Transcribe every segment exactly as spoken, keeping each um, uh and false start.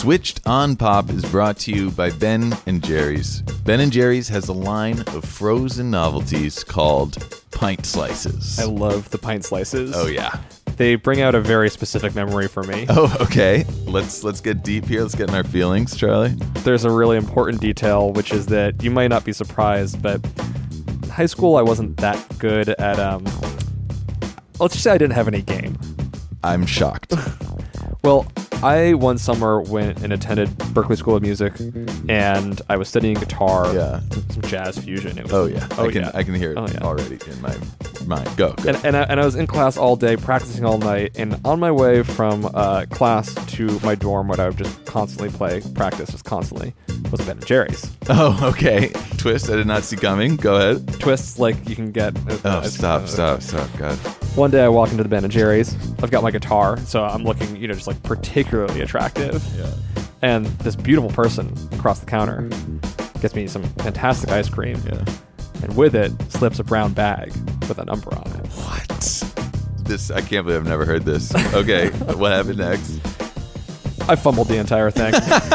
Switched on Pop is brought to you by Ben and Jerry's. Ben and Jerry's has a line of frozen novelties called Pint Slices. I love the pint slices. Oh, yeah. They bring out a very specific memory for me. Oh, okay. Let's let's get deep here. Let's get in our feelings, Charlie. There's a really important detail, which is that you might not be surprised, but in high school I wasn't that good at, um, let's just say I didn't have any game. I'm shocked. Well, I one summer went and attended Berklee School of Music, and I was studying guitar, Yeah. some jazz fusion. It was, Oh, yeah. Oh, I can yeah. I can hear it Oh, yeah. already in my mind. Go. go. And, and, I, and I was in class all day, practicing all night, and on my way from uh, class to my dorm, what I would just constantly play, practice just constantly, was Ben and Jerry's. Oh, okay. Twist I did not see coming. Go ahead. Twists like you can get. Uh, Oh, it's- stop, uh, stop, stop. God. One day I walk into the Ben and Jerry's. I've got my guitar, so I'm looking, you know, just like particularly attractive. Yeah. And this beautiful person across the counter gets me some fantastic ice cream. Yeah. And with it slips a brown bag with a number on it. What? This I can't believe I've never heard this. Okay, what happened next? I fumbled the entire thing.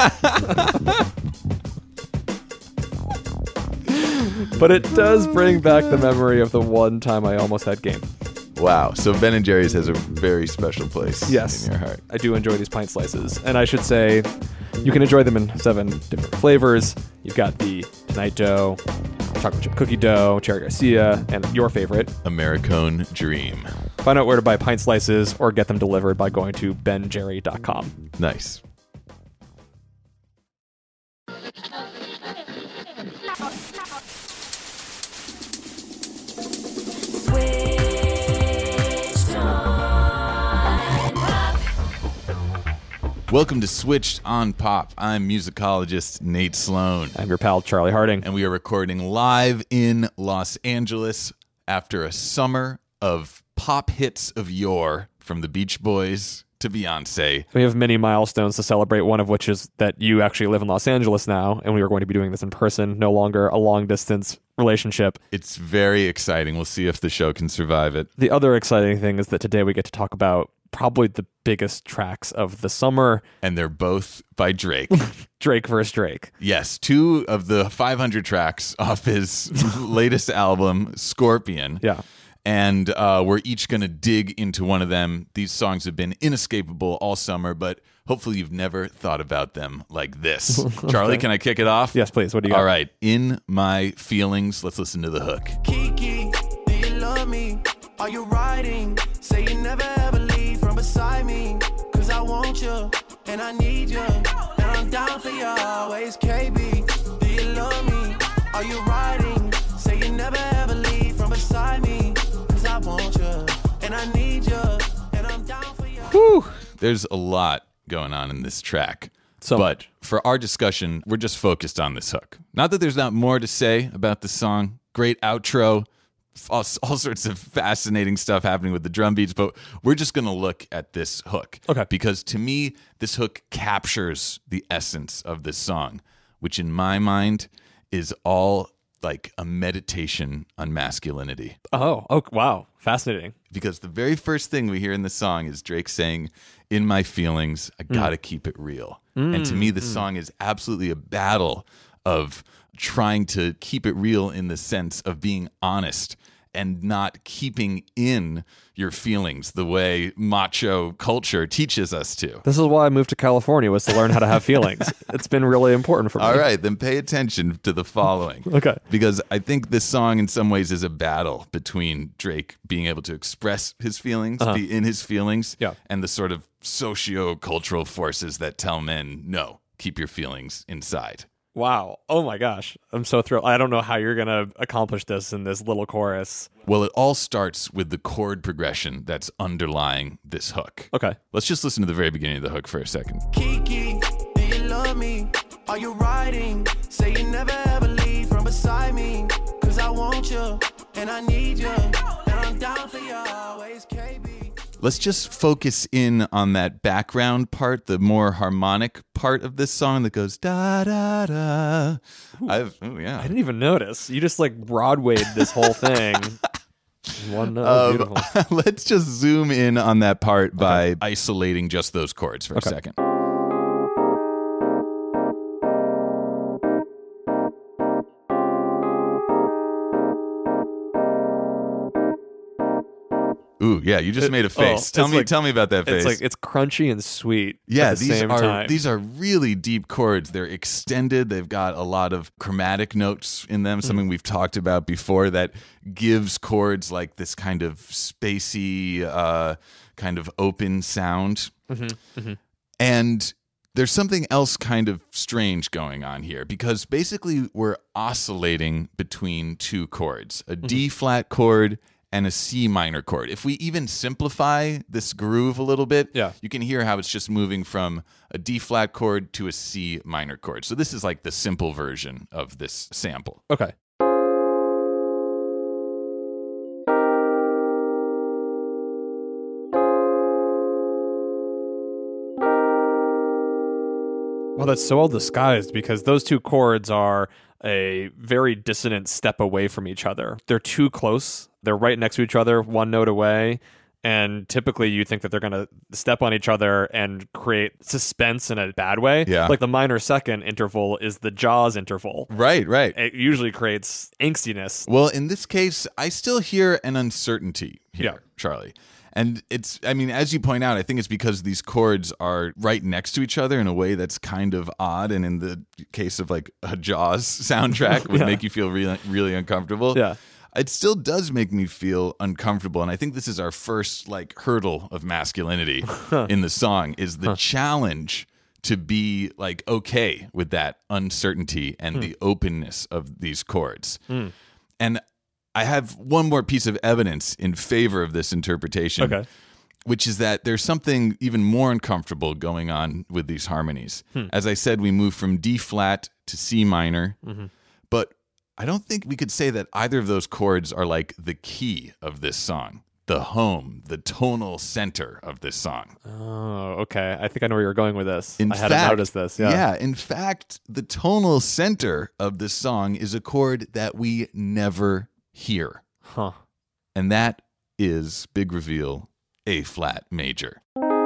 But it does bring back the memory of the one time I almost had game. Wow. So Ben and Jerry's has a very special place Yes. in your heart. I do enjoy these pint slices. And I should say, you can enjoy them in seven different flavors. You've got the Tonight Dough, Chocolate Chip Cookie Dough, Cherry Garcia, and your favorite. Americone Dream. Find out where to buy pint slices or get them delivered by going to ben jerry dot com. Nice. Welcome to Switched on Pop. I'm musicologist Nate Sloan. I'm your pal, Charlie Harding. And we are recording live in Los Angeles after a summer of pop hits of yore, from the Beach Boys to Beyonce. We have many milestones to celebrate, one of which is that you actually live in Los Angeles now, and we are going to be doing this in person, no longer a long-distance relationship. It's very exciting. We'll see if the show can survive it. The other exciting thing is that today we get to talk about probably the biggest tracks of the summer. And they're both by Drake. Drake versus Drake. Yes, two of the five hundred tracks off his latest album, Scorpion. Yeah. And uh, we're each going to dig into one of them. These songs have been inescapable all summer, but hopefully you've never thought about them like this. Charlie, can I kick it off? Yes, please. What do you got? All right. In My Feelings, let's listen to the hook. Kiki, do you love me? Are you riding? Say you never ever leave from beside me. Cause I want you, and I need you, and I'm down for you always. K B, do you love me? Are you riding? Say you never ever leave from beside me. Cause I want you, and I need you, and I'm down for you. Whew. There's a lot going on in this track. So but much. for our discussion, we're just focused on this hook. Not that there's not more to say about the song. Great outro. All, all sorts of fascinating stuff happening with the drum beats, but we're just going to look at this hook. Okay. Because to me, this hook captures the essence of this song, which in my mind is all like a meditation on masculinity. Oh, oh, wow. Fascinating. Because the very first thing we hear in the song is Drake saying, "In my feelings, I gotta mm. keep it real." Mm, and to me, the mm. song is absolutely a battle of trying to keep it real in the sense of being honest and not keeping in your feelings the way macho culture teaches us to. This is why I moved to California, was to learn how to have feelings. It's been really important for me. All right, then pay attention to the following. Okay. Because I think this song in some ways is a battle between Drake being able to express his feelings, uh-huh. be in his feelings, yeah. and the sort of socio-cultural forces that tell men, no, keep your feelings inside. Wow. Oh my gosh. I'm so thrilled. I don't know how you're going to accomplish this in this little chorus. Well, it all starts with the chord progression that's underlying this hook. Okay. Let's just listen to the very beginning of the hook for a second. Kiki, do you love me? Are you riding? Say you never ever leave from beside me. Cause I want you, and I need you, and I'm down for you always, K B. Let's just focus in on that background part, the more harmonic part of this song that goes da da da. I've, oh yeah, I didn't even notice. You just like Broadwayed this whole thing. One note, um, beautiful. Let's just zoom in on that part by okay. isolating just those chords for okay. a second. Ooh, yeah, you just It- made a oh, face. tell it's me like- tell me about that face. It's like it's crunchy and sweet. Yeah, at the these same are time. these are really deep chords. They're extended. They've got a lot of chromatic notes in them, something Mm. we've talked about before that gives chords like this kind of spacey, uh, kind of open sound. Mm-hmm, mm-hmm. And there's something else kind of strange going on here because basically we're oscillating between two chords, a Mm-hmm. D flat chord and a C minor chord. If we even simplify this groove a little bit, Yeah. you can hear how it's just moving from a D flat chord to a C minor chord. So this is like the simple version of this sample. Okay. Well, that's so well disguised because those two chords are a very dissonant step away from each other. They're too close. They're right next to each other, one note away. And typically you think that they're going to step on each other and create suspense in a bad way. Yeah. Like the minor second interval is the Jaws interval. Right, right. It usually creates angstiness. Well, in this case, I still hear an uncertainty here, Yeah. Charlie. And it's, I mean, as you point out, I think it's because these chords are right next to each other in a way that's kind of odd. And in the case of like a Jaws soundtrack, would Yeah. make you feel really, really uncomfortable. Yeah. It still does make me feel uncomfortable. And I think this is our first like hurdle of masculinity in the song is the challenge to be like okay with that uncertainty and Hmm. the openness of these chords. And I have one more piece of evidence in favor of this interpretation, Okay. which is that there's something even more uncomfortable going on with these harmonies. As I said, we move from D flat to C minor, but I don't think we could say that either of those chords are like the key of this song, the home, the tonal center of this song. Oh, okay. I think I know where you're going with this. In I hadn't fact, noticed this. Yeah. in fact, the tonal center of this song is a chord that we never hear. Huh. And that is, big reveal, A flat major.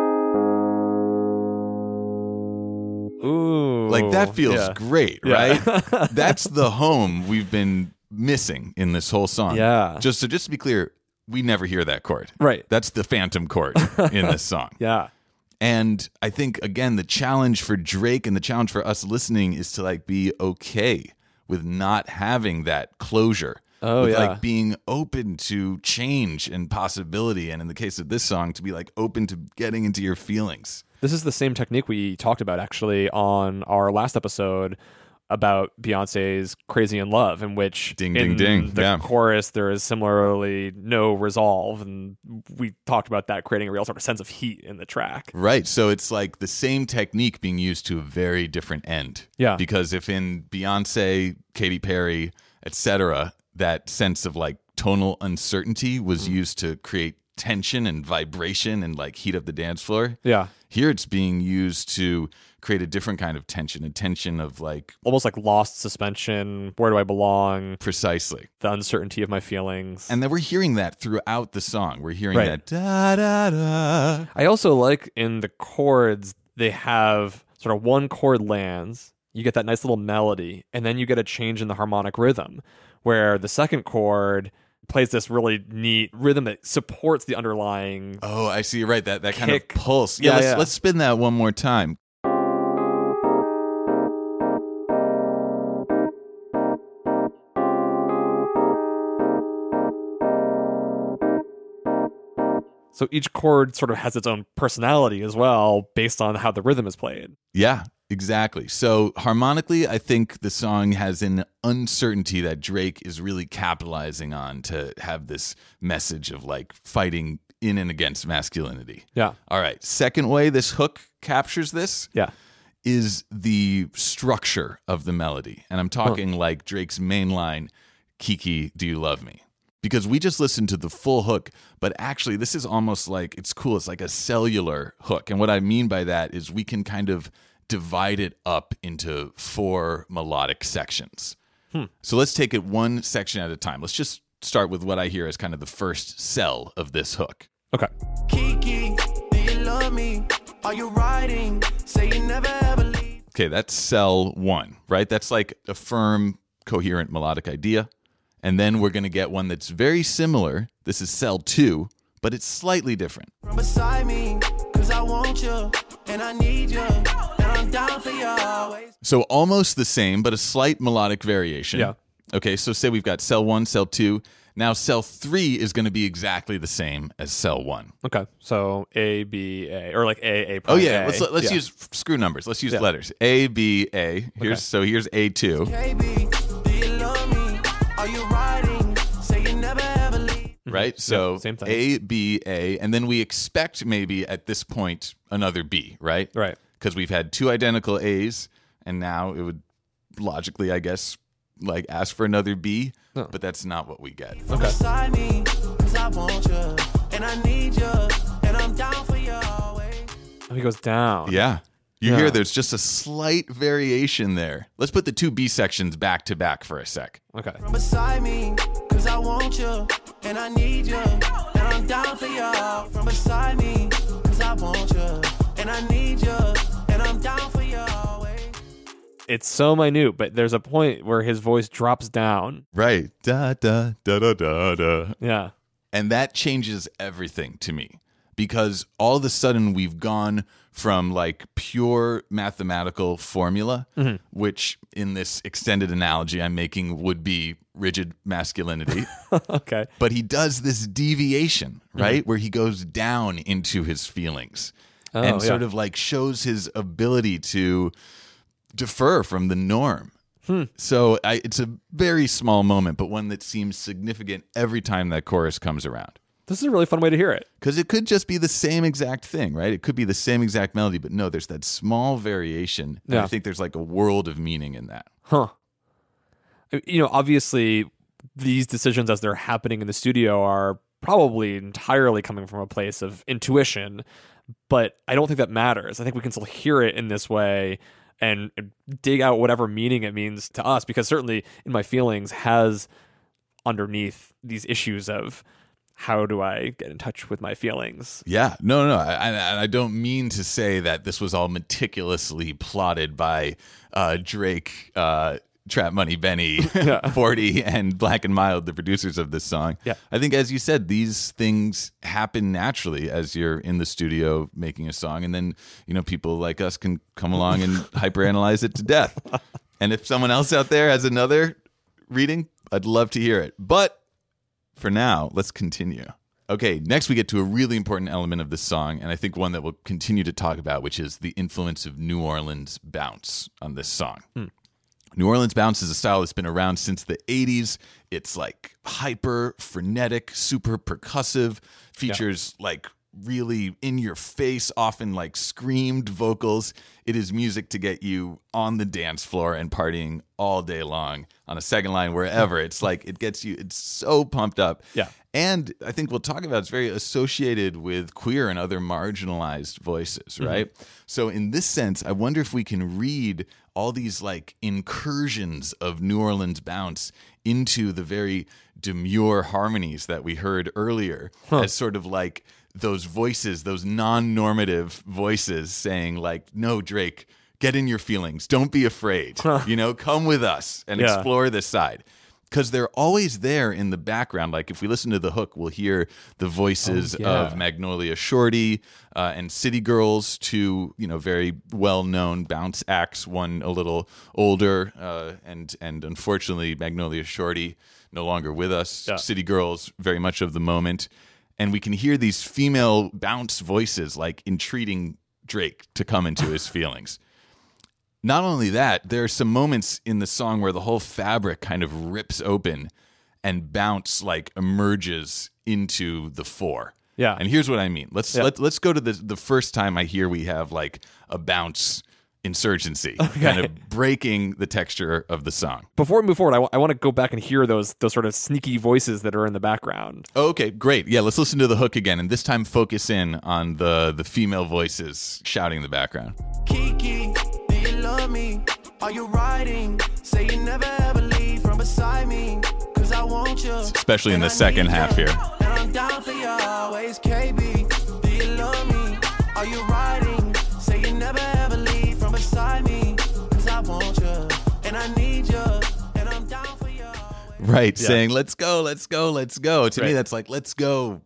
Ooh. Like that feels yeah. great, Yeah. right? That's the home we've been missing in this whole song. Yeah. Just so just to be clear, we never hear that chord. Right. That's the phantom chord in this song. Yeah. And I think again the challenge for Drake and the challenge for us listening is to like be okay with not having that closure. Oh, with yeah. like being open to change and possibility, and in the case of this song, to be like open to getting into your feelings. This is the same technique we talked about actually on our last episode about Beyonce's Crazy in Love, in which Ding, in ding, ding. the Yeah. chorus there is similarly no resolve, and we talked about that creating a real sort of sense of heat in the track. Right. So it's like the same technique being used to a very different end. Yeah. Because if in Beyonce, Katy Perry, et cetera, that sense of like tonal uncertainty was Mm-hmm. used to create tension and vibration and like heat up the dance floor. Yeah. Here it's being used to create a different kind of tension, a tension of like Almost like lost suspension. Where do I belong? precisely. The uncertainty of my feelings. And then we're hearing that throughout the song. We're hearing Right. that da da da. I also like in the chords, they have sort of one chord lands, you get that nice little melody, and then you get a change in the harmonic rhythm, where the second chord plays this really neat rhythm that supports the underlying. Oh, I see. Right. That that kind of Kick. pulse. Yeah, Yeah, let's, yeah. let's spin that one more time. So each chord sort of has its own personality as well, based on how the rhythm is played. Yeah, exactly. So harmonically, I think the song has an uncertainty that Drake is really capitalizing on to have this message of like fighting in and against masculinity. Yeah. All right. Second way this hook captures this Yeah. is the structure of the melody. And I'm talking like Drake's main line, Kiki, do you love me? Because we just listened to the full hook, but actually this is almost like, it's cool. It's like a cellular hook. And what I mean by that is we can kind of divide it up into four melodic sections. Hmm. So let's take it one section at a time. Let's just start with what I hear as kind of the first cell of this hook. Okay. Kiki, do you love me? Are you riding? Say you never ever leave. Okay, that's cell one, right? That's like a firm, coherent melodic idea. And then we're going to get one that's very similar. This is cell two, but it's slightly different. From beside me, cause I want you, and I need you, and I'm down for you always. So almost the same, but a slight melodic variation. Yeah. Okay, so say we've got cell one, cell two. Now cell three is going to be exactly the same as cell one. Okay, so A, B, A, or like A, A. Oh yeah, A. let's let's yeah. use screw numbers. Let's use Yeah. letters. A, B, A. Here's Okay. so here's A two. K B, do you love me? Are you riding? Say you never ever leave. Right? So Yeah, same thing. A, B, A, and then we expect maybe at this point another B, right? Right. Because we've had two identical A's, and now it would logically, I guess, like ask for another B, Oh. but that's not what we get. From beside me, cause I want you, and I need you, and I'm down for you always. Oh, he goes down. Yeah. You Yeah. hear there's just a slight variation there. Let's put the two B sections back to back for a sec. Okay. From beside me, cause I want you, and I need you, and I'm down for you. From beside me, cause I want you, and I need you, and I'm down for you always. It's so minute, but there's a point where his voice drops down. Right. Da da da da da da. Yeah. And that changes everything to me because all of a sudden we've gone from like pure mathematical formula, Mm-hmm. which in this extended analogy I'm making would be rigid masculinity. Okay. But he does this deviation, Mm-hmm. right? Where he goes down into his feelings Oh, and sort yeah. of like shows his ability to defer from the norm. Hmm. So I, it's a very small moment, but one that seems significant every time that chorus comes around. This is a really fun way to hear it. Because it could just be the same exact thing, right? It could be the same exact melody, but no, there's that small variation. And Yeah. I think there's like a world of meaning in that. Huh. You know, obviously, these decisions as they're happening in the studio are probably entirely coming from a place of intuition, but I don't think that matters. I think we can still hear it in this way and dig out whatever meaning it means to us, because certainly In My Feelings has underneath these issues of how do I get in touch with my feelings? Yeah, no, no, I, I, I don't mean to say that this was all meticulously plotted by uh, Drake, uh, Trap Money Benny, forty, and Black and Mild, the producers of this song. Yeah. I think, as you said, these things happen naturally as you're in the studio making a song, and then you know people like us can come along and hyperanalyze it to death. And if someone else out there has another reading, I'd love to hear it. But for now, let's continue. Okay, next we get to a really important element of this song, and I think one that we'll continue to talk about, which is the influence of New Orleans bounce on this song. Hmm. New Orleans bounce is a style that's been around since the eighties. It's like hyper, frenetic, super percussive, features like really in your face, often like screamed vocals. It is music to get you on the dance floor and partying all day long on a second line, wherever. It's like it gets you, it's so pumped up. Yeah. And I think we'll talk about it's very associated with queer and other marginalized voices, right? Mm-hmm. So in this sense, I wonder if we can read all these like incursions of New Orleans bounce into the very demure harmonies that we heard earlier Huh. as sort of like those voices, those non-normative voices saying like, no, Drake, get in your feelings. Don't be afraid. You know, come with us and Yeah. explore this side. Because they're always there in the background. Like if we listen to the hook, we'll hear the voices Oh, yeah. of Magnolia Shorty uh, and City Girls, two you know very well-known bounce acts. One a little older, uh, and and unfortunately Magnolia Shorty no longer with us. Yeah. City Girls very much of the moment, and we can hear these female bounce voices like entreating Drake to come into his feelings. Not only that, there are some moments in the song where the whole fabric kind of rips open and bounce like emerges into the fore. Yeah. And here's what I mean. Let's Yeah. let, let's go to the the first time I hear we have like a bounce insurgency, kind of breaking the texture of the song. Before we move forward, I, w- I want to go back and hear those those sort of sneaky voices that are in the background. Okay, great. Yeah, let's listen to the hook again, and this time focus in on the the female voices shouting in the background. Kiki, do you love me? Are you riding? Say you never ever leave from beside me. Cause I want you. Especially in and the I second need half you, here. And I'm down for you always. K B, do you love me? Are you riding? Say you never ever leave from beside me. Cause I want you. And I need you. And I'm down for you. Right, Yeah. saying let's go, let's go, let's go. To me, Right. that's like let's go,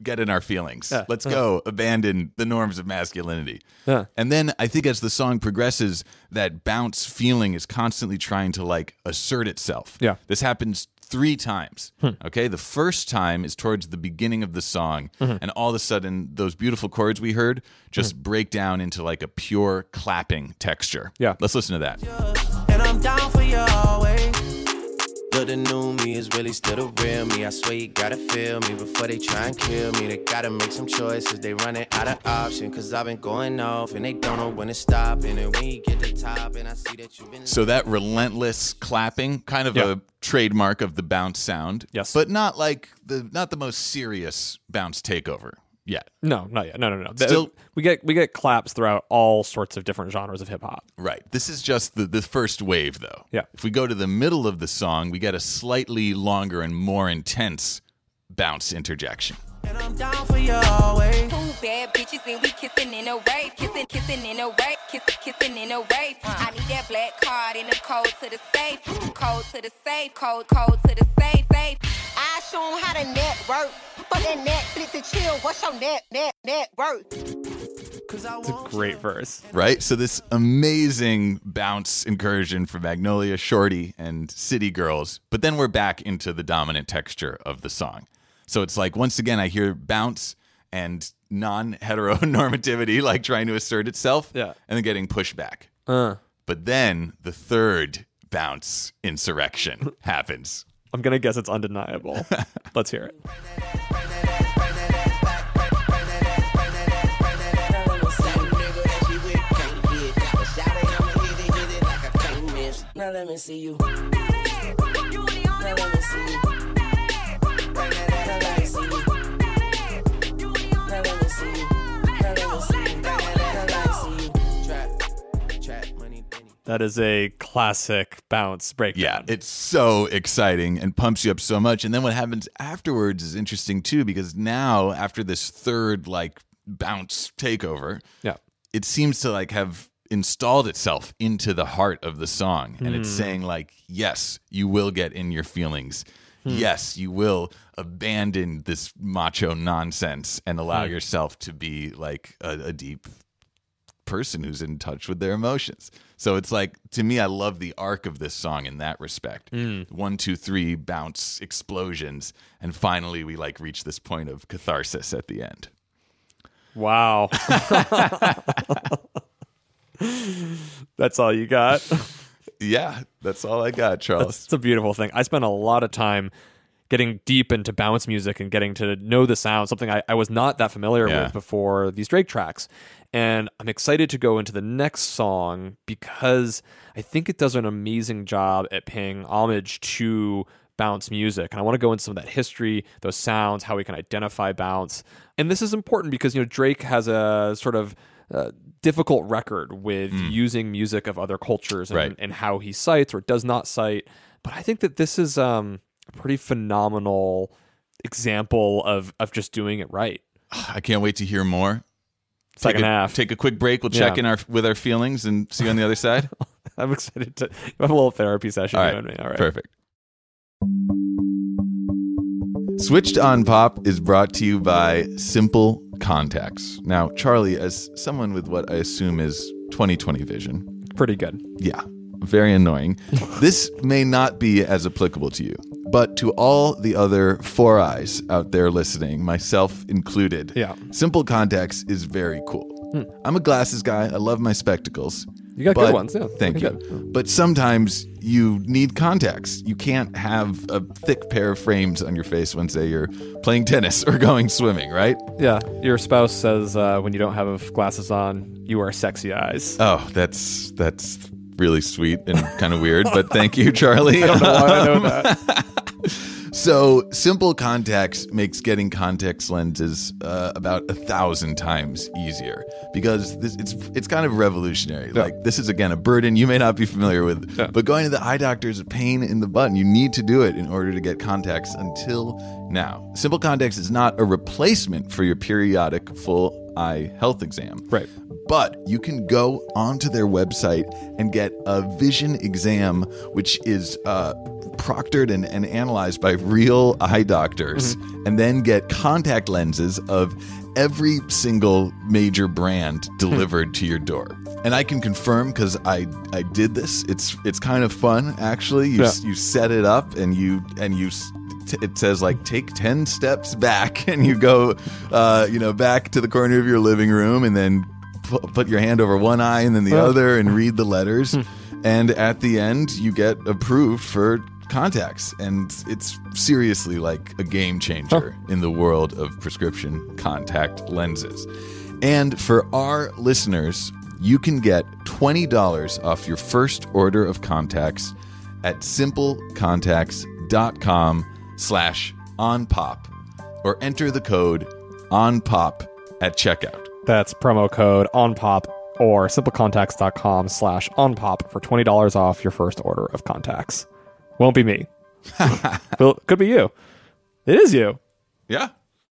get in our feelings. Yeah. Let's go abandon the norms of masculinity. Yeah. And then I think as the song progresses, that bounce feeling is constantly trying to like assert itself. Yeah. This happens three times. Okay. The first time is towards the beginning of the song. Mm-hmm. And all of a sudden, those beautiful chords we heard just mm-hmm. break down into like a pure clapping texture. Yeah. Let's listen to that. And I'm down for you always. But the new me is really still the real me. I swear you gotta feel me before they try and kill me. They gotta make some choices. They running out of option. Cause I've been going off and they don't know when to stop. And then when you get to top and I see that you've been... So that relentless clapping, kind of yeah. a trademark of the bounce sound. Yes. But not like the not the most serious bounce takeover yet. No, not yet. No, no, no. Still, we get we get claps throughout all sorts of different genres of hip hop. Right. This is just the, the first wave, though. Yeah. If we go to the middle of the song, we get a slightly longer and more intense bounce interjection. And I'm down for you always. Two bad bitches and we kissing in a wave, kissing, kissing in a wave, kissing, kissing in a wave. I need that black card in the code to the safe, code to the safe, code, code to the safe, safe. I show 'em how to network. For that Netflix and chill, what's your net, net, net worth? Cause I It's a want great you. verse. Right? So this amazing bounce incursion from Magnolia, Shorty, and City Girls. But then we're back into the dominant texture of the song. So it's like, once again, I hear bounce and non-heteronormativity, like trying to assert itself, Yeah. and then getting pushed back. Uh, But then the third bounce insurrection happens. I'm gonna guess it's undeniable. Let's hear it. Now let me see you. Now let me see you. Now let me see you. Now let me see you. Now let me see you. Now let me see you. Trap, trap, money, penny. That is a classic bounce breakdown. Yeah, it's so exciting and pumps you up so much. And then what happens afterwards is interesting too, because now after this third like bounce takeover, yeah. it seems to like have installed itself into the heart of the song. And it's saying like, yes, you will get in your feelings. Yes, you will abandon this macho nonsense and allow yourself to be like a, a deep person who's in touch with their emotions. So it's like, to me, I love the arc of this song in that respect. One, two, three, bounce, explosions, and finally we like reach this point of catharsis at the end. Wow. That's all you got? Yeah, that's all I got, Charles. It's a beautiful thing. I spent a lot of time getting deep into bounce music and getting to know the sound, something I, I was not that familiar Yeah. with before these Drake tracks. And I'm excited to go into the next song because I think it does an amazing job at paying homage to bounce music. And I want to go into some of that history, those sounds, how we can identify bounce. And this is important because, you know, Drake has a sort of uh, difficult record with using music of other cultures and, Right. and how he cites or does not cite. But I think that this is um, a pretty phenomenal example of of just doing it right. I can't wait to hear more. Second take a, half. Take a quick break. We'll check Yeah. in our with our feelings and see you on the other side. I'm excited to have a little therapy session. All you right. and me. All right. Perfect. Switched on Pop is brought to you by Simple Contacts. Now, Charlie, as someone with what I assume is twenty twenty vision, Pretty good. yeah, very annoying. This may not be as applicable to you, but to all the other four eyes out there listening, myself included, Yeah. Simple Contacts is very cool. I'm a glasses guy. I love my spectacles. You got but- good ones. Yeah. Thank Looking you. good. But sometimes you need contacts. You can't have a thick pair of frames on your face when, say, you're playing tennis or going swimming, right? Yeah. Your spouse says uh, when you don't have glasses on, you are sexy eyes. Oh, that's that's really sweet and kind of weird, but thank you, Charlie. I don't know why I know that. So, Simple Contacts makes getting contact lenses uh, about a thousand times easier because this, it's it's kind of revolutionary. Yeah. Like, this is, again, a burden you may not be familiar with, Yeah. but going to the eye doctor is a pain in the butt. And you need to do it in order to get contacts until now. Simple Contacts is not a replacement for your periodic full eye health exam. Right. But you can go onto their website and get a vision exam, which is uh, proctored and, and analyzed by real eye doctors and then get contact lenses of every single major brand delivered to your door. And I can confirm because I, I did this. It's it's kind of fun actually. You Yeah. you set it up and you and you s- t- it says like take ten steps back and you go uh, you know back to the corner of your living room and then pu- put your hand over one eye and then the Oh. other and read the letters. And at the end you get approved for contacts, and it's seriously like a game changer in the world of prescription contact lenses. And for our listeners, you can get twenty dollars off your first order of contacts at simplecontacts.com slash onpop or enter the code onpop at checkout. That's promo code ONPOP or simplecontacts.com slash ONPOP for twenty dollars off your first order of contacts. Won't be me. Well, could be you. It is you. Yeah.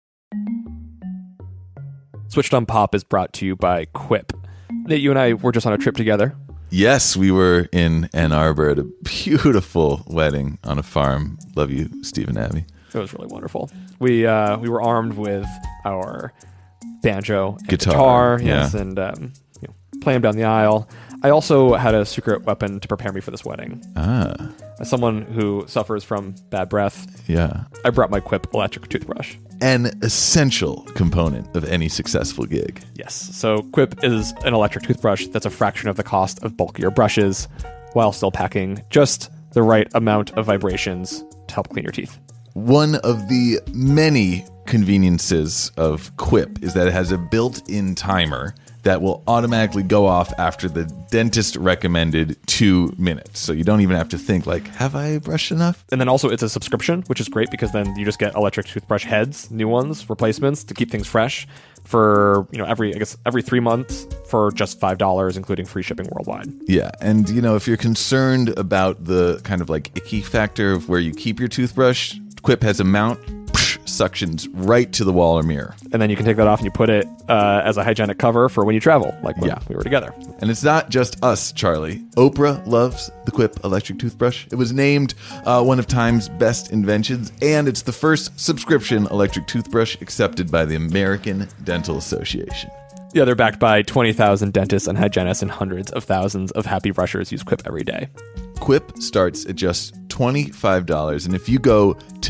Switched on Pop is brought to you by Quip. Nate, you and I were just on a trip together. Yes, we were in Ann Arbor at a beautiful wedding on a farm. Love you, Stephen Abbey. It was really wonderful. We uh, we were armed with our banjo and Guitar, guitar, yes, yeah. and um, you know, playing down the aisle. I also had a secret weapon to prepare me for this wedding. Ah, As someone who suffers from bad breath, yeah. I brought my Quip electric toothbrush. An essential component of any successful gig. Yes. So Quip is an electric toothbrush that's a fraction of the cost of bulkier brushes while still packing just the right amount of vibrations to help clean your teeth. One of the many conveniences of Quip is that it has a built-in timer that will automatically go off after the dentist recommended two minutes. So you don't even have to think like, have I brushed enough? And then also it's a subscription, which is great because then you just get electric toothbrush heads, new ones, replacements to keep things fresh for, you know, every, I guess, every three months for just five dollars, including free shipping worldwide. Yeah, and you know, if you're concerned about the kind of like icky factor of where you keep your toothbrush, Quip has a mount, psh, suctions right to the wall or mirror. And then you can take that off and you put it uh, as a hygienic cover for when you travel, like when Yeah. we were together. And it's not just us, Charlie. Oprah loves the Quip electric toothbrush. It was named uh, one of Time's best inventions, and it's the first subscription electric toothbrush accepted by the American Dental Association. Yeah, they're backed by twenty thousand dentists and hygienists, and hundreds of thousands of happy brushers use Quip every day. Quip starts at just twenty-five dollars, and if you go to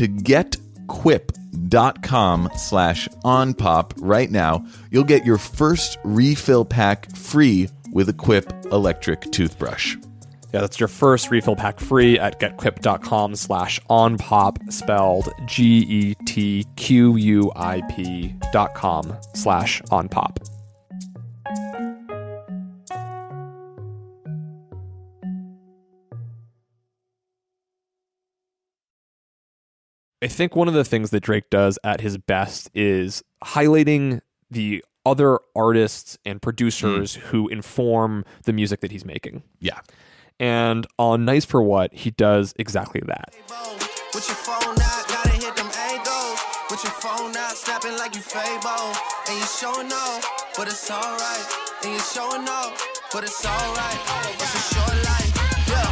getquip.com slash onpop right now, you'll get your first refill pack free with a Quip electric toothbrush. Yeah, that's your first refill pack free at getquip.com slash onpop, spelled G E T Q U I P dot com slash onpop. I think one of the things that Drake does at his best is highlighting the other artists and producers who inform the music that he's making. Yeah. And on Nice for What, he does exactly that. With your phone out, gotta hit them angles. With your phone out, snapping like you Fable. And you showing off, but it's alright. And you showing off, but it's alright. It's a short life, yeah.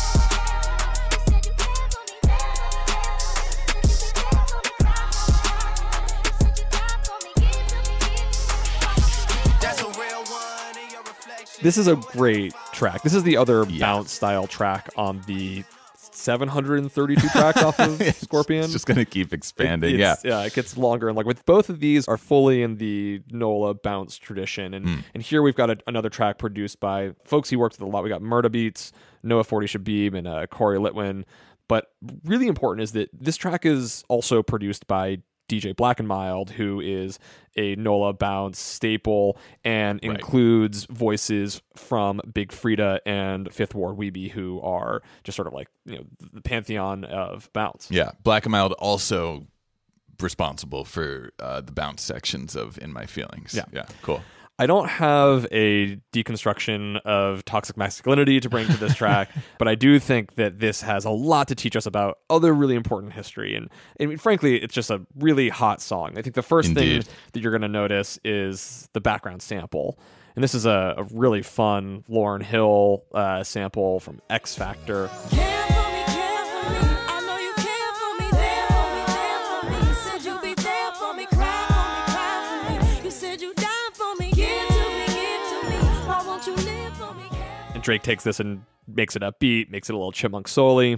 That's a real one in your reflection. This is a great track. This is the other Yeah. bounce style track on the seven hundred thirty-two tracks off of Scorpion. It's just going to keep expanding. It- yeah. it's- yeah, it gets longer, and like with both of these are fully in the Nola bounce tradition, and Hmm. and here we've got a, another track produced by folks he worked with a lot. We got Murda Beats, Noah forty Shabib, and uh, Corey Litwin. But really important is that this track is also produced by D J Black and Mild, who is a Nola bounce staple and Right. includes voices from Big Frida and Fifth Ward Weeby, who are just sort of like, you know, the pantheon of bounce. Yeah. Black and Mild also responsible for uh, the bounce sections of In My Feelings. Yeah. Yeah. Cool. I don't have a deconstruction of toxic masculinity to bring to this track, but I do think that this has a lot to teach us about other really important history. And, I mean, frankly, it's just a really hot song. I think the first Indeed. thing that you're going to notice is the background sample. And this is a, a really fun Lauryn Hill uh, sample from X Factor. Care for me, care for me. I know you care for me. There Drake takes this and makes it upbeat, makes it a little Chipmunk soul-y.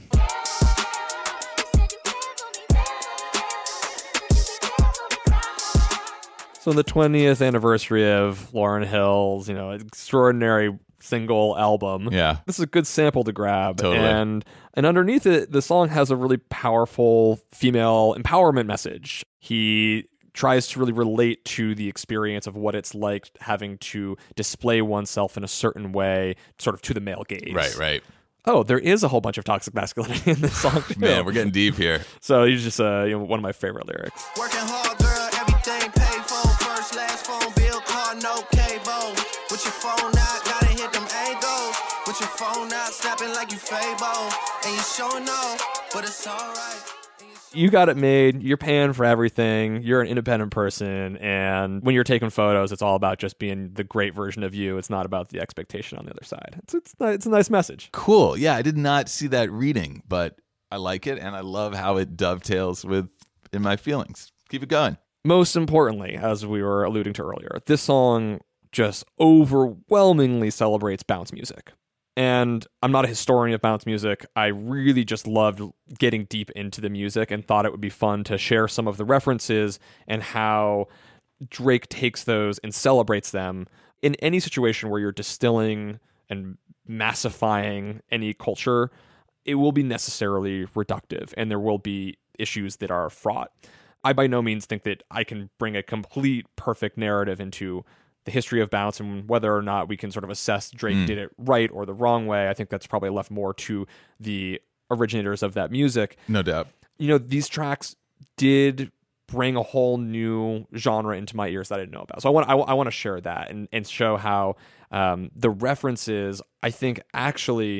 So the twentieth anniversary of Lauryn Hill's, you know, extraordinary single album. Yeah. This is a good sample to grab. Totally. And and underneath it, the song has a really powerful female empowerment message. He tries to really relate to the experience of what it's like having to display oneself in a certain way, sort of to the male gaze. Right, right. Oh, there is a whole bunch of toxic masculinity in this song, too. Man, we're getting deep here. So he's just uh, you know, one of my favorite lyrics. Working hard, girl, everything paid for. First, last phone bill, car, no cable. With your phone out, gotta hit them angles. With your phone out, snapping like you Fable. And you showing off, but it's alright. You got it made. You're paying for everything. You're an independent person. And when you're taking photos, it's all about just being the great version of you. It's not about the expectation on the other side. It's, it's, it's a nice message. Cool. Yeah, I did not see that reading, but I like it, and I love how it dovetails with In My Feelings. Keep it going. Most importantly, as we were alluding to earlier, this song just overwhelmingly celebrates bounce music. And I'm not a historian of bounce music. I really just loved getting deep into the music and thought it would be fun to share some of the references and how Drake takes those and celebrates them in any situation where you're distilling and massifying any culture. It will be necessarily reductive, and there will be issues that are fraught. I by no means think that I can bring a complete perfect narrative into the history of bounce and whether or not we can sort of assess Drake Mm. did it right or the wrong way. I think that's probably left more to the originators of that music. No doubt. You know, these tracks did bring a whole new genre into my ears that I didn't know about. So I want I, I want to share that and, and show how um, the references, I think, actually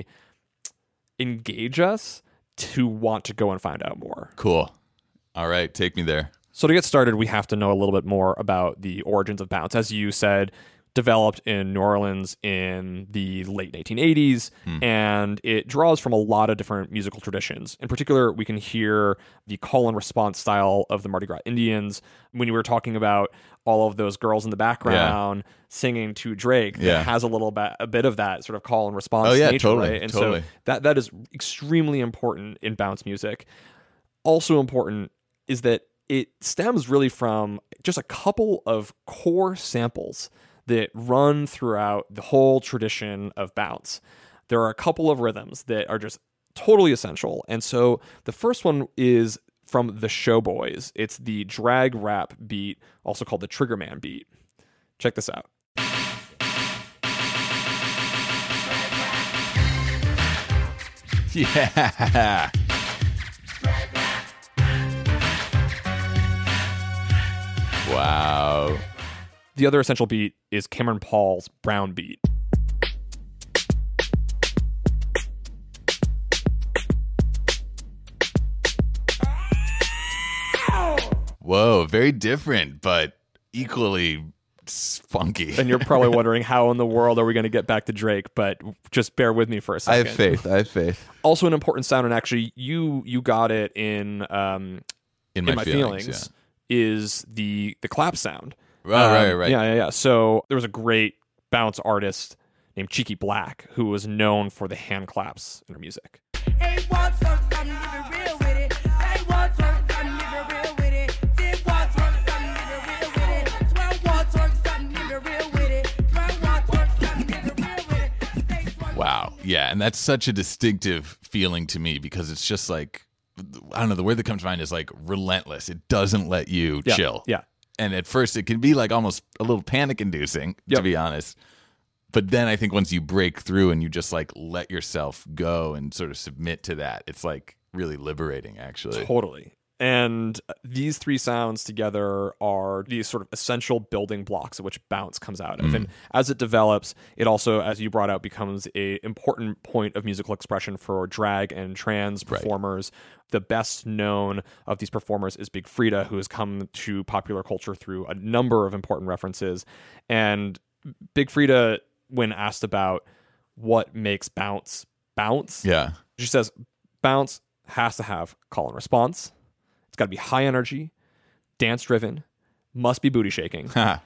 engage us to want to go and find out more. Cool. All right, take me there. So to get started, we have to know a little bit more about the origins of bounce. As you said, developed in New Orleans in the late nineteen eighties, Hmm. and it draws from a lot of different musical traditions. In particular, we can hear the call and response style of the Mardi Gras Indians. When you were talking about all of those girls in the background singing to Drake, Yeah. that has a little bit, a bit of that sort of call and response Oh, yeah, nature, totally, right? And totally. so that that is extremely important in bounce music. Also important is that it stems really from just a couple of core samples that run throughout the whole tradition of bounce. There are a couple of rhythms that are just totally essential. And so the first one is from the Showboys. It's the drag rap beat, also called the Triggerman beat. Check this out. Yeah. Wow. The other essential beat is Cameron Paul's Brown beat. Whoa, very different, but equally s- funky. And you're probably wondering how in the world are we going to get back to Drake, but just bear with me for a I second. have faith. I have faith. Also an important sound, and actually you you got it in um, In my, in my feelings. feelings, is the the clap sound. Yeah. Right, Um, right, right. Yeah, yeah, yeah. So there was a great bounce artist named Cheeky Black who was known for the hand claps in her music. Hey, what's up, something get real with it. Say what's up, something get real with it. Did what's up, something get real with it. Twelve what's up, something get real with it. Twelve what's up, something get real with it. Say what's Wow. Yeah, and that's such a distinctive feeling to me because it's just like, I don't know, the word that comes to mind is like relentless. It doesn't let you Yeah, chill. yeah. And at first it can be like almost a little panic inducing, to Yep. be honest. But then I think once you break through and you just like let yourself go and sort of submit to that, it's like really liberating, actually. Totally. And these three sounds together are these sort of essential building blocks of which bounce comes out of. Mm. And as it develops, it also, as you brought out, becomes a important point of musical expression for drag and trans Right. performers. The best known of these performers is Big Frida, who has come to popular culture through a number of important references. And Big Frida, when asked about what makes bounce bounce, Yeah. she says bounce has to have call and response. It's got to be high energy, dance driven, must be booty shaking. Ha.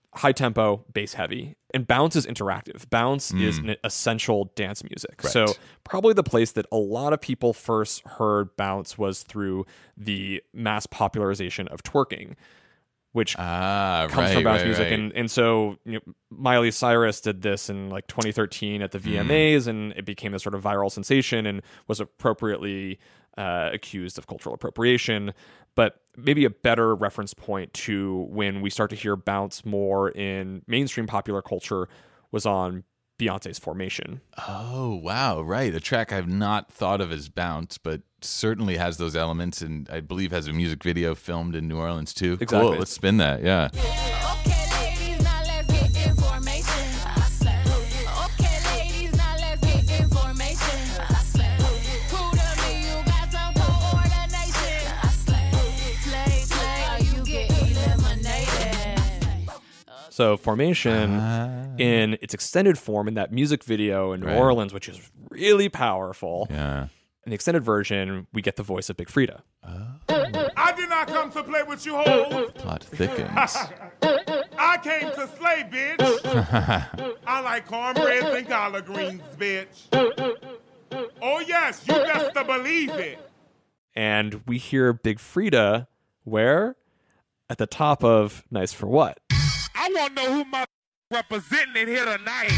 high tempo, bass heavy, and bounce is interactive. Bounce mm. is an essential dance music. Right. So probably the place that a lot of people first heard bounce was through the mass popularization of twerking, which ah, comes right, from bounce right, music. right. And and so you know, Miley Cyrus did this in like twenty thirteen at the V M As, mm. and it became a sort of viral sensation and was appropriately uh, accused of cultural appropriation. But maybe a better reference point to when we start to hear bounce more in mainstream popular culture was on Beyonce's Formation. Oh, wow. Right. A track I've not thought of as bounce, but certainly has those elements, and I believe has a music video filmed in New Orleans too. Exactly. Cool. Let's spin that. Yeah. Okay, ladies, now let's get information. I slap. Okay, ladies, now let's get information. I slap. Prove to me you got some coordination. I slap. Slay, slay, you get eliminated. So Formation, uh, in its extended form, in that music video in New right. Orleans, which is really powerful. Yeah. In the extended version, we get the voice of Big Frida. I did not come to play with you hoes. Plot thickens. I came to slay, bitch. I like cornbread and collard greens, bitch. Oh, yes, you best to believe it. And we hear Big Frida where? At the top of Nice for What? I want to know who my representing in here tonight.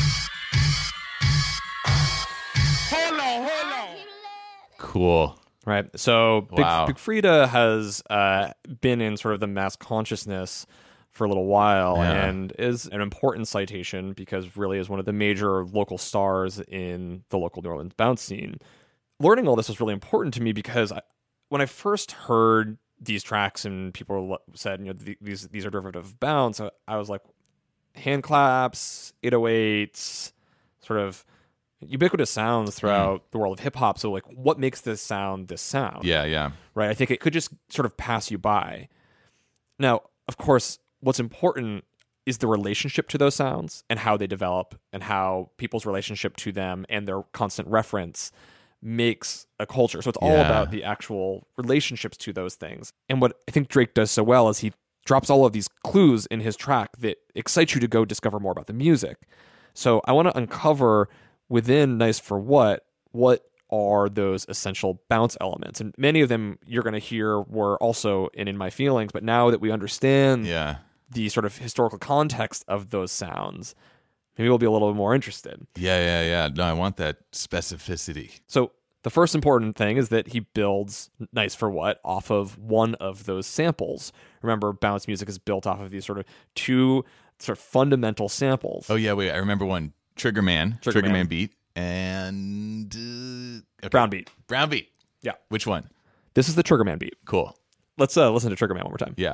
Hold on, hold on. Cool. Right. So Big, Wow. Big Frida has uh, been in sort of the mass consciousness for a little while Yeah. and is an important citation because really is one of the major local stars in the local New Orleans bounce scene. Learning all this was really important to me because I, when I first heard these tracks and people said, you know, th- these these are derivative of bounce, I, I was like, hand claps, eight oh eights, sort of ubiquitous sounds throughout mm. the world of hip hop. So like, what makes this sound this sound? Yeah, yeah. Right. I think it could just sort of pass you by. Now, of course, what's important is the relationship to those sounds and how they develop and how people's relationship to them and their constant reference makes a culture. So it's all Yeah. about the actual relationships to those things. And what I think Drake does so well is he drops all of these clues in his track that excite you to go discover more about the music. So I want to uncover within Nice for What, what are those essential bounce elements? And many of them you're going to hear were also in In My Feelings, but now that we understand Yeah. the sort of historical context of those sounds, maybe we'll be a little bit more interested. Yeah, yeah, yeah. No, I want that specificity. So the first important thing is that he builds Nice for What off of one of those samples. Remember, bounce music is built off of these sort of two sort of fundamental samples. Oh, yeah, wait. I remember one. Trigger Man. Trigger Trigger, Man. Man beat. And... Uh, okay. Brown beat. Brown beat. Yeah. Which one? This is the Trigger Man beat. Cool. Let's uh, listen to Trigger Man one more time. Yeah.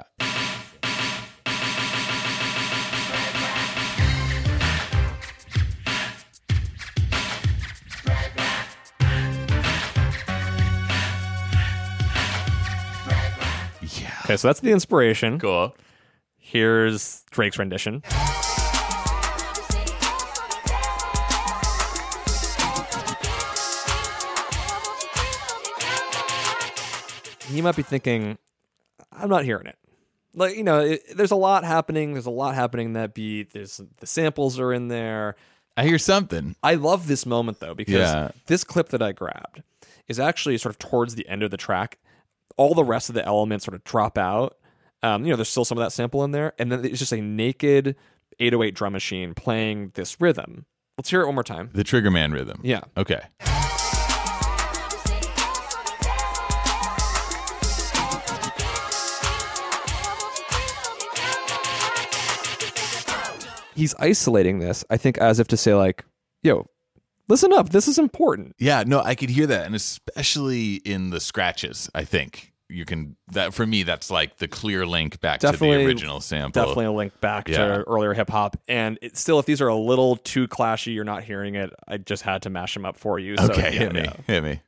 Yeah. Okay, so that's the inspiration. Cool. Here's Drake's rendition. You might be thinking, I'm not hearing it. Like, you know, it, there's a lot happening. There's a lot happening in that beat. There's the samples are in there. I hear something. I love this moment though because Yeah. this clip that I grabbed is actually sort of towards the end of the track. All the rest of the elements sort of drop out. Um, you know, there's still some of that sample in there, and then it's just a naked eight oh eight drum machine playing this rhythm. Let's hear it one more time. The Trigger Man rhythm. Yeah. Okay. He's isolating this, I think, as if to say like, yo, listen up, this is important. Yeah, no, I could hear that, and especially in the scratches, I think. You can that for me that's like the clear link back Definitely- to the original sample. Definitely a link back Yeah. to earlier hip hop. And it's still, if these are a little too clashy, you're not hearing it, I just had to mash them up for you. So, Okay, yeah, hit me. no. Hit me.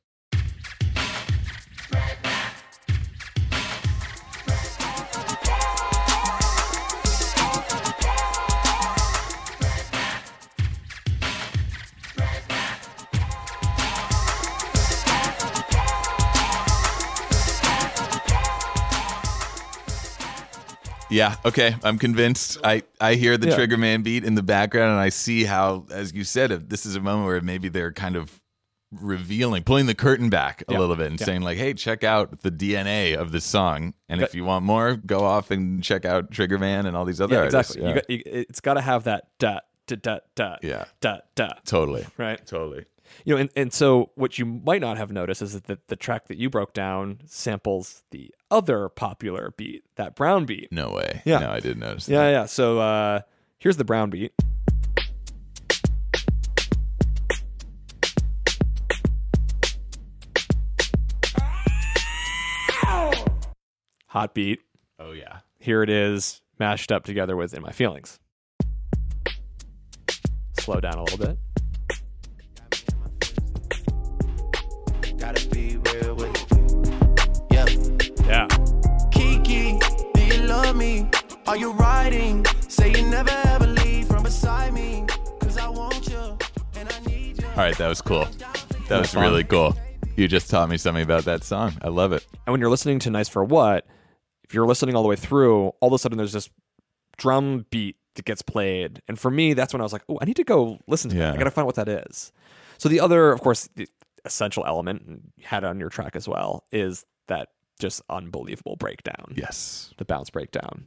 Yeah, okay, I'm convinced. I, I hear the Yeah. Trigger Man beat in the background, and I see how, as you said, if this is a moment where maybe they're kind of revealing, pulling the curtain back a Yeah. little bit and Yeah. saying like, hey, check out the D N A of this song. And if you want more, go off and check out Trigger Man and all these other Yeah, artists. exactly. You got, you, it's got to have that da da da da Yeah. da da. Totally. Right. Totally. You know, and, and so what you might not have noticed is that the, the track that you broke down samples the other popular beat, that brown beat. No way. Yeah. No, I didn't notice that. Yeah, yeah. So uh, here's the brown beat. Hot beat. Oh, yeah. Here it is, mashed up together with In My Feelings. Slow down a little bit. Gotta be real with you. Yeah. Yeah. Kiki, do you love me? Are you riding? Say you never ever leave from beside me. Cause I want you and I need you. All right, that was cool. That was fun. really cool. You just taught me something about that song. I love it. And when you're listening to Nice for What, if you're listening all the way through, all of a sudden there's this drum beat that gets played. And for me, that's when I was like, oh, I need to go listen to Yeah. that. I got to find out what that is. So the other, of course, the essential element, and you had it on your track as well, is that just unbelievable breakdown. Yes. The bounce breakdown.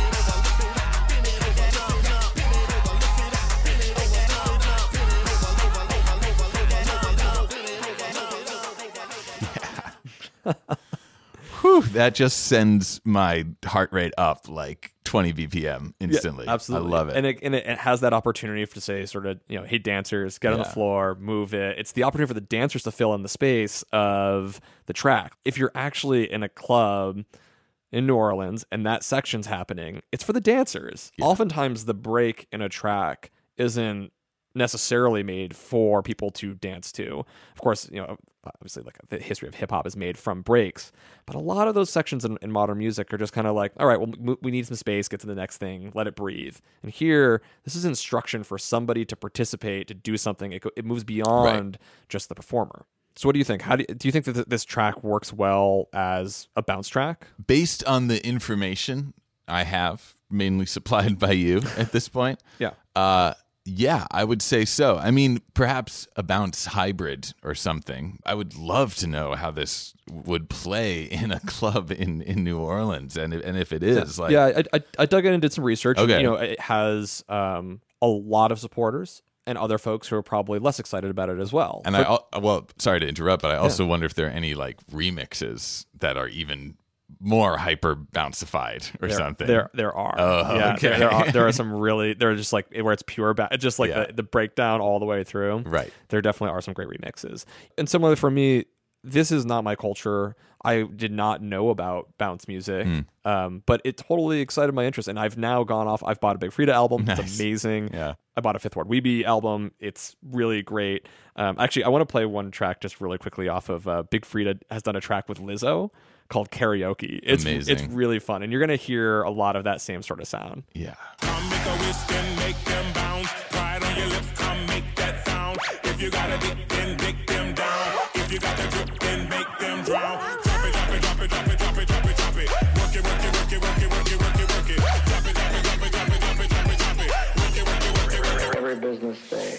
Whew, that just sends my heart rate up like twenty B P M instantly. Yeah, absolutely. I love it. And it, and it, it has that opportunity to say sort of, you know, hey, dancers, get on the Yeah. floor, move it. It's the opportunity for the dancers to fill in the space of the track. If you're actually in a club in New Orleans and that section's happening, it's for the dancers. Oftentimes the break in a track isn't necessarily made for people to dance to. Of course, you know, obviously like the history of hip hop is made from breaks, but a lot of those sections in, in modern music are just kind of like, all right, well, m- we need some space, get to the next thing, let it breathe. And here, this is instruction for somebody to participate, to do something. It, go- it moves beyond just the performer. So what do you think? How do you, do you think that th- this track works well as a bounce track? Based on the information I have, mainly supplied by you at this point, Yeah. uh, yeah, I would say so. I mean, perhaps a bounce hybrid or something. I would love to know how this would play in a club in, in New Orleans, and and if it is, like, yeah, I, I, I dug in and did some research. Okay. You know, it has um, a lot of supporters and other folks who are probably less excited about it as well. And For- I al- well, sorry to interrupt, but I also wonder if there are any like remixes that are even more hyper bouncified or there, something. There, there are. Oh, yeah, okay. there, there are. There are some really. They're just like where it's pure. Ba- just like Yeah. the, the breakdown all the way through. Right. There definitely are some great remixes. And similarly for me, this is not my culture. I did not know about bounce music, Hmm. um, but it totally excited my interest. And I've now gone off. I've bought a Big Frida album. Nice. It's amazing. Yeah. I bought a Fifth Ward Weeby album. It's really great. Um, actually, I want to play one track just really quickly off of uh, Big Frida has done a track with Lizzo called Karaoke. It's Amazing. It's really fun, and you're gonna hear a lot of that same sort of sound. Yeah. Come make a wish, then make them bounce. Pride on your lips, come make that sound. If you got a dip, then dick them down. If you got the drip, then make them drown. Drop it, drop it, drop it, drop it, drop it, drop it, drop it. Work it, work it, work it, work it, work it, work it, work it. Drop it, drop it, drop it, drop it, drop it, drop it, drop it. Work it, work it, work it, work it. Every business day.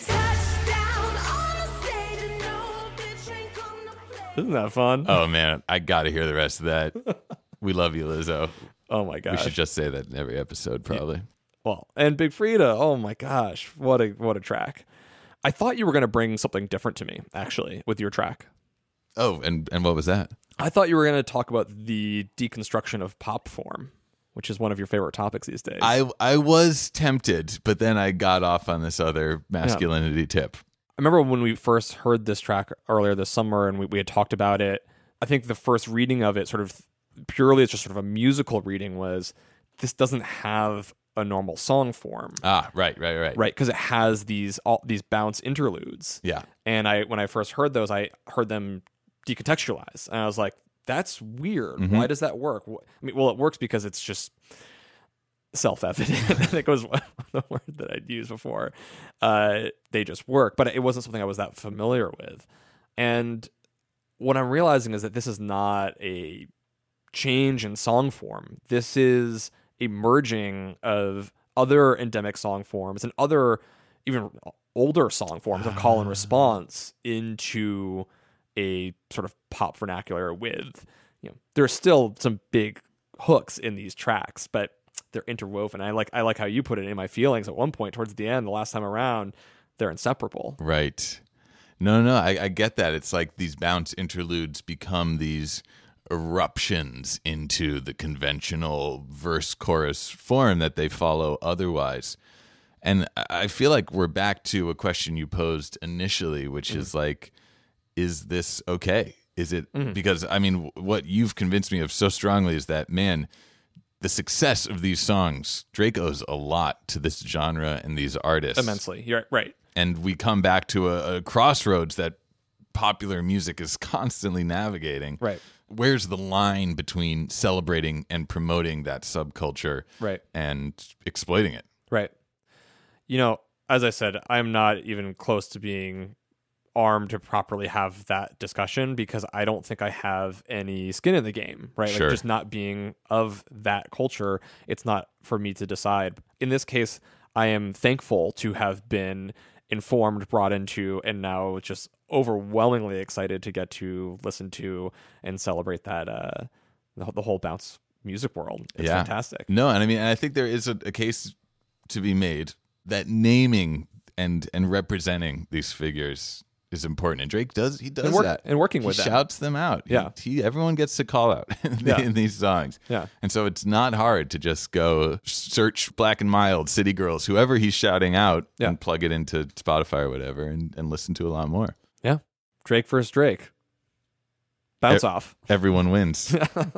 Isn't that fun? Oh man, I got to hear the rest of that. We love you, Lizzo. Oh my We gosh. should just say that in every episode, probably. Well, and Big Frida. Oh my gosh, what a what a track! I thought you were gonna bring something different to me, actually, with your track. Oh, and and what was that? I thought you were gonna talk about the deconstruction of pop form, which is one of your favorite topics these days. I I was tempted, but then I got off on this other masculinity tip. I remember when we first heard this track earlier this summer and we, we had talked about it. I think the first reading of it, sort of purely as just sort of a musical reading, was this doesn't have a normal song form, Ah, right, right, right. right? Because it has these all these bounce interludes. Yeah. And I when I first heard those, I heard them decontextualized, and I was like, "That's weird. Mm-hmm. Why does that work?" I mean, well, it works because it's just self-evident. I think it was the word that I'd used before. Uh, they just work, but it wasn't something I was that familiar with. And what I'm realizing is that this is not a change in song form. This is a merging of other endemic song forms and other even older song forms of call and response into a sort of pop vernacular with, you know, there's still some big hooks in these tracks, but they're interwoven. I like I like how you put it in my feelings at one point towards the end, the last time around, they're inseparable. Right. No, no, I, I get that. It's like these bounce interludes become these eruptions into the conventional verse chorus form that they follow otherwise. And I feel like we're back to a question you posed initially, which mm. is like, is this okay? Is it mm-hmm. because, I mean, what you've convinced me of so strongly is that, man, the success of these songs, Drake owes a lot to this genre and these artists. Immensely. You're right. And we come back to a, a crossroads that popular music is constantly navigating. Right. Where's the line between celebrating and promoting that subculture right. and exploiting it? Right. You know, as I said, I'm not even close to being armed to properly have that discussion because I don't think I have any skin in the game, right? Sure. Like just not being of that culture, it's not for me to decide. In this case, I am thankful to have been informed, brought into, and now just overwhelmingly excited to get to listen to and celebrate that uh, the, the whole bounce music world. It's yeah. fantastic. No, and I mean, I think there is a, a case to be made that naming and and representing these figures is important, and Drake does he does and work, that and working he with them. shouts them out. Yeah, he, he everyone gets to call out in, yeah. in these songs. Yeah, and so it's not hard to just go search Black and Mild, City Girls, whoever he's shouting out, yeah. and plug it into Spotify or whatever, and, and listen to a lot more. Yeah, Drake versus Drake. Bounce e- off. Everyone wins.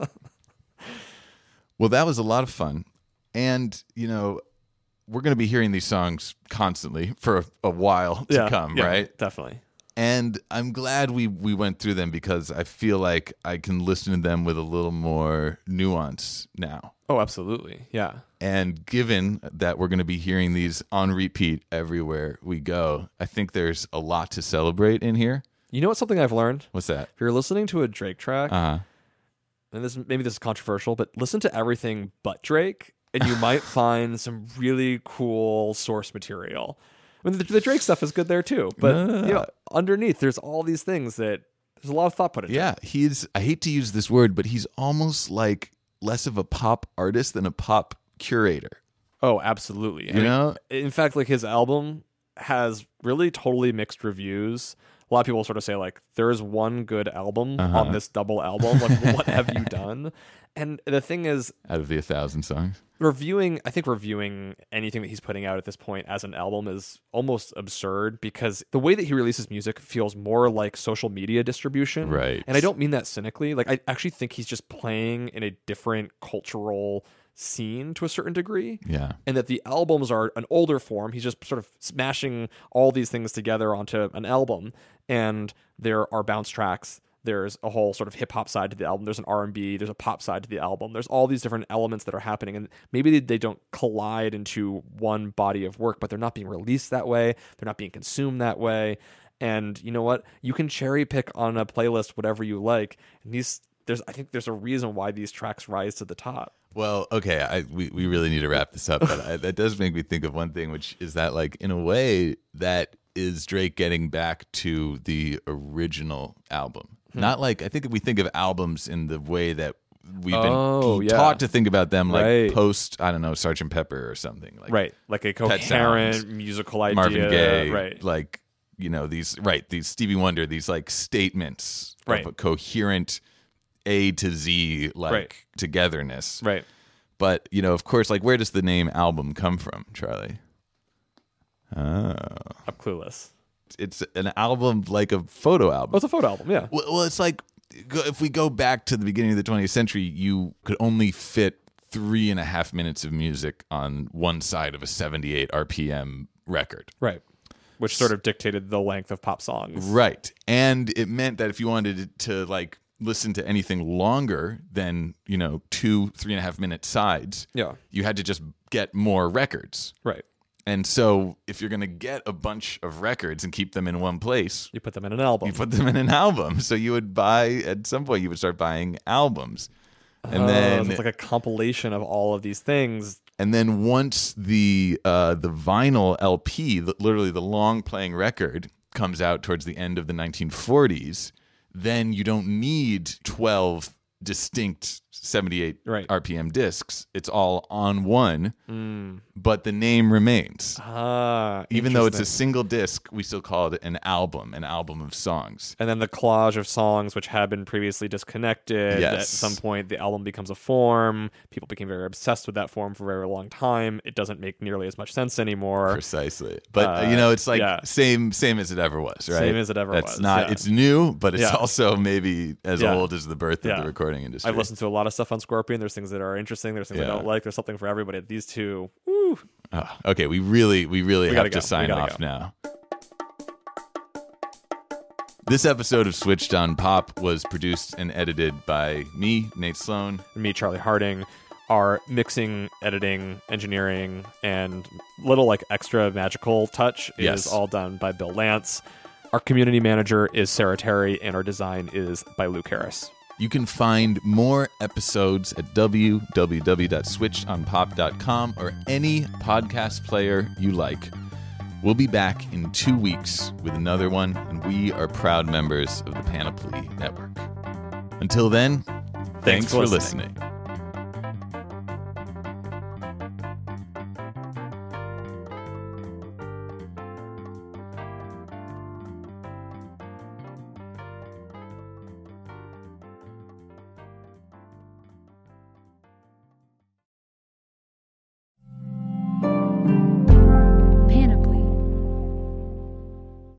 Well, that was a lot of fun, and you know, we're going to be hearing these songs constantly for a, a while to yeah, come, yeah, right? Definitely. And I'm glad we, we went through them because I feel like I can listen to them with a little more nuance now. Oh, absolutely. Yeah. And given that we're going to be hearing these on repeat everywhere we go, I think there's a lot to celebrate in here. You know what's something I've learned? What's that? If you're listening to a Drake track, uh-huh. and this maybe this is controversial, but listen to everything but Drake, and you might find some really cool source material. I mean, the, the Drake stuff is good there too, but no, no, no. you know, underneath there's all these things that there's a lot of thought put into. Yeah, he's. I hate to use this word, but he's almost like less of a pop artist than a pop curator. Oh, absolutely. You I mean, know, in fact, like his album has really totally mixed reviews. A lot of people sort of say like, there is one good album uh-huh. on this double album. Like, what have you done? And the thing is, out of the a thousand songs, reviewing, I think reviewing anything that he's putting out at this point as an album is almost absurd because the way that he releases music feels more like social media distribution. Right. And I don't mean that cynically. Like, I actually think he's just playing in a different cultural scene to a certain degree. Yeah. And that the albums are an older form. He's just sort of smashing all these things together onto an album. And there are bounce tracks. There's a whole sort of hip hop side to the album. There's an R and B. There's a pop side to the album. There's all these different elements that are happening. And maybe they, they don't collide into one body of work, but they're not being released that way. They're not being consumed that way. And you know what? You can cherry pick on a playlist whatever you like. And these, there's, I think there's a reason why these tracks rise to the top. Well, okay, I, we, we really need to wrap this up, but I, that does make me think of one thing, which is that, like, in a way, that is Drake getting back to the original album. Hmm. Not like, I think we think of albums in the way that we've oh, been yeah. taught to think about them, like right. post, I don't know, Sergeant Pepper or something. Like right, like a coherent musical idea. Marvin Gaye, right. like, you know, these, right, these Stevie Wonder, these, like, statements right. of a coherent A to Z, like, right. togetherness. Right. But, you know, of course, like, where does the name album come from, Charlie? Oh. I'm clueless. It's an album like a photo album. Oh, it's a photo album, yeah. Well, well, it's like, if we go back to the beginning of the twentieth century, you could only fit three and a half minutes of music on one side of a seventy-eight R P M record. Right. Which sort of dictated the length of pop songs. Right. And it meant that if you wanted to, like, listen to anything longer than, you know, two, three and a half minute sides, yeah, you had to just get more records. Right. And so if you're going to get a bunch of records and keep them in one place, you put them in an album. You put them in an album. So you would buy, at some point, you would start buying albums. And Oh, then so it's like a compilation of all of these things. And then once the uh, the vinyl L P, the, literally the long playing record, comes out towards the end of the nineteen forties, then you don't need twelve distinct seventy-eight Right. R P M discs. It's all on one, Mm. but the name remains. Ah, Even though it's a interesting. single disc, we still call it an album, an album of songs. And then the collage of songs which had been previously disconnected. Yes. At some point, the album becomes a form. People became very obsessed with that form for a very long time. It doesn't make nearly as much sense anymore. Precisely. But, uh, Uh, you know, it's like yeah. same same as it ever was, right? Same as it ever That's was, not, yeah. It's new, but it's Yeah. also maybe as Yeah. old as the birth Yeah. of the recording industry. I've listened to a lot of stuff on Scorpion. There's things that are interesting. There's things I Yeah. don't like. There's something for everybody. These two, woo. Oh, okay, we really, we really We have gotta to go. We sign gotta off go. now. This episode of Switched on Pop was produced and edited by me, Nate Sloan. And me, Charlie Harding. Our mixing, editing, engineering, and little like extra magical touch is Yes. all done by Bill Lance. Our community manager is Sarah Terry, and our design is by Luke Harris. You can find more episodes at w w w dot switched on pop dot com or any podcast player you like. We'll be back in two weeks with another one, and we are proud members of the Panoply Network. Until then, thanks, for for listening. listening.